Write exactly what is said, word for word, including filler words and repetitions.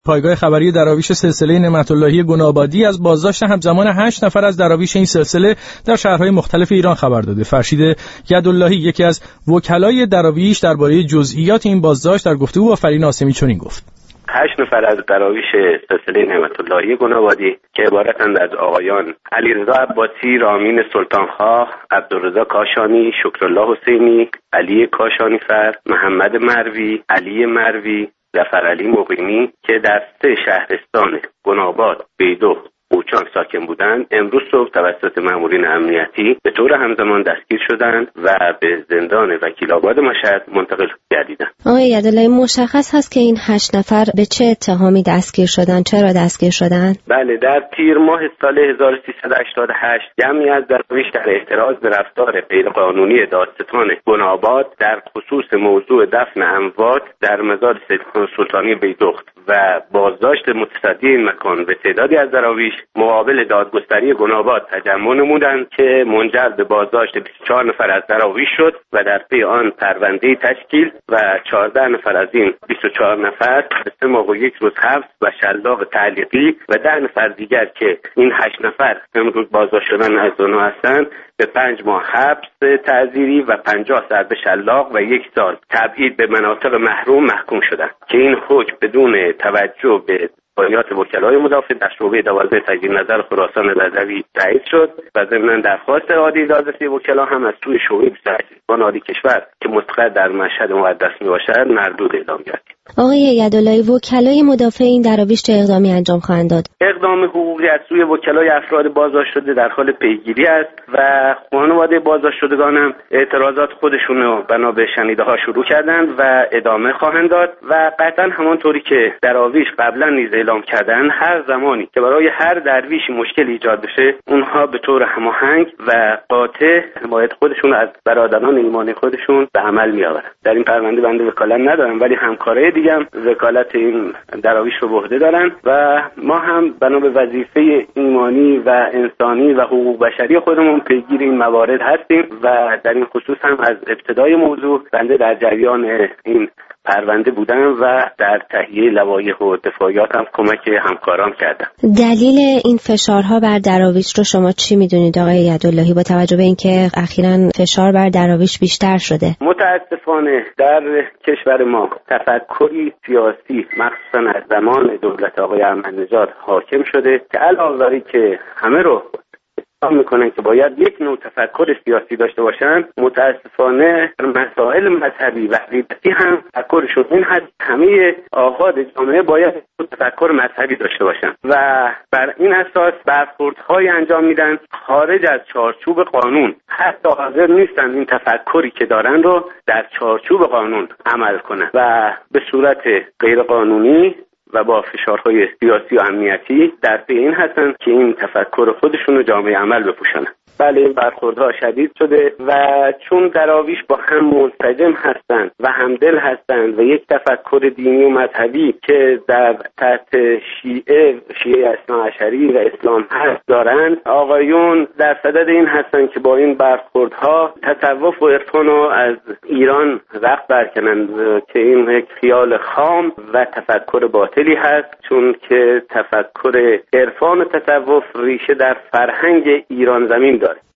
پایگاه خبری دراویش سلسله نعمت اللهی گنابادی از بازداشت همزمان هشت نفر از دراویش این سلسله در شهرهای مختلف ایران خبر داده. فرشید یداللهی یکی از وکلای دراویش درباره جزئیات این بازداشت در گفتگو با فرین آسمی چنین گفت: هشت نفر از دراویش سلسله نعمت اللهی گنابادی که عبارتند از آقایان علیرضا عباسی، رامین سلطانخواه، عبدالرضا کاشانی، شکرالله حسینی، علی کاشانی فر، محمد مروی، علی مروی، ظفرعلی مقیمی که در سه شهرستان گناباد، بیدخت، اوچان ساکن بودند، امروز صبح توسط مامورین امنیتی به طور همزمان دستگیر شدند و به زندان وکیل آباد مشهد منتقل گردیدند. آقای یداللهی، مشخص هست که این هشت نفر به چه اتهامی دستگیر شدند؟ چرا دستگیر شدند؟ بله، در تیر ماه سال هزار و سیصد و هشتاد و هشت جمعی از دراویش در اعتراض به رفتار غیرقانونی دادستان گناباد در خصوص موضوع دفن اموات در مزار سید سلطانی بیدخت و بازداشت متصدی این مکان به تعدادی از دراویش مقابل دادگستری گناباد تجمع نمودند که منجر به بازداشت بیست و چهار نفر از دراویش شد و در پی آن پرونده تشکیل و چهارده نفر از این بیست و چهار نفر به سه ماه و یک روز حبس و شلاق تعلیقی و ده نفر دیگر که این هشت نفر امروز بازداشت شدن از اونها هستند به پنج ماه حبس تعزیری و پنجاه ضربه شلاق و یک سال تبعید به مناطق محروم محکوم شدند که این حکم بدون توجه به بیانات وکلای مدافع در شعبه دوازده تجدید نظر خراسان رضوی تایید شد و ضمن درخواست عادی دادرسی وکلا هم از سوی شعبه بیست و هشت عادی کشور که مستقر در مشهد مقدس میباشد مردود اعلام گردید. آقای یداللهی، وکلای مدافع این دراویش چه اقدامی انجام خواهند داد؟ اقدام حقوقی از سوی وکلای افراد بازداشت شده در حال پیگیری است و خانواده بازداشت شدگان هم اعتراضات خودشون رو بنا به شنیده ها شروع کردند و ادامه خواهند داد و قطعا همانطوری که دراویش قبلا نیز اعلام کردن هر زمانی که برای هر درویشی مشکل ایجاد بشه اونها به طور هماهنگ و قاطع حمایت خودشون از برادران ایمانی خودشون به عمل میآورن. در این پرونده بنده وکالت ندارم ولی همکارای دیگه هم وکالت این دراویش رو به عهده دارن و ما هم بنا به وظیفه ایمانی و انسانی و حقوق بشری خودمون پیگیر این موارد هستیم و در این خصوص هم از ابتدای موضوع بنده در جریان این پرونده بودم و در تهیه لوایح و دفاعیات هم کمک همکاران کردم. دلیل این فشارها بر دراویش رو شما چی میدونید آقای یداللهی، با توجه به اینکه اخیراً فشار بر دراویش بیشتر شده؟ متاسفانه در کشور ما تفکری سیاسی مخصوصاً از زمان دولت آقای احمدی‌نژاد حاکم شده که علاوه بر اینکه همه رو اتهام میکنن که باید یک نوع تفکر سیاسی داشته باشن، متاسفانه مسائل مذهبی و عقیدتی هم تفکرشون این هست همه آحاد جامعه باید تفکر مذهبی داشته باشن و بر این اساس برخوردهای انجام میدن خارج از چارچوب قانون، حتی حاضر نیستن این تفکری که دارن رو در چارچوب قانون عمل کنن و به صورت غیر قانونی و با فشارهای سیاسی و امنیتی در پی این هستن که این تفکر خودشون رو جامعه عمل بپوشونن. بله، این برخوردها شدید شده و چون دراویش با هم منسجم هستند و همدل هستند و یک تفکر دینی و مذهبی که در تحت شیعه شیعه اثنا عشری و اسلام هست دارند، آقایون در صدد این هستند که با این برخوردها تصوف و عرفان رو از ایران رخت برکنند که این یک خیال خام و تفکر باطلی هست، چون که تفکر عرفان و تصوف ریشه در فرهنگ ایران زمین داره